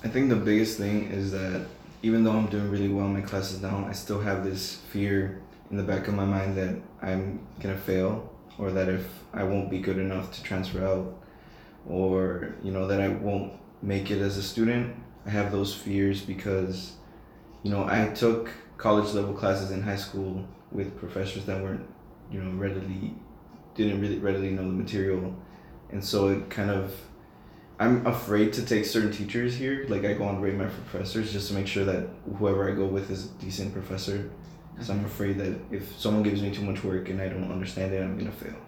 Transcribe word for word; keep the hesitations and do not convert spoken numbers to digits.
I think the biggest thing is that even though I'm doing really well in my classes now, I still have this fear in the back of my mind that I'm gonna fail, or that if I won't be good enough to transfer out, or you know that I won't make it as a student. I have those fears because you know I took college level classes in high school with professors that weren't you know readily didn't really readily know the material, and so it kind of I'm afraid to take certain teachers here. Like I go on rate my professors just to make sure that whoever I go with is a decent professor. Because I'm afraid that if someone gives me too much work and I don't understand it, I'm gonna fail.